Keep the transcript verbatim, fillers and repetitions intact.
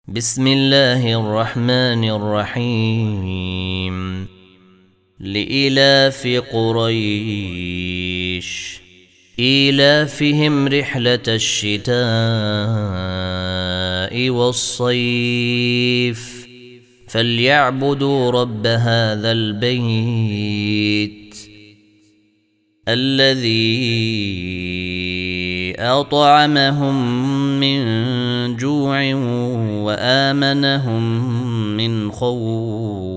بسم الله الرحمن الرحيم. لإلاف قريش إيلافهم رحلة الشتاء والصيف فليعبدوا رب هذا البيت الذي أطعمهم من جوع وآمنهم من خوف.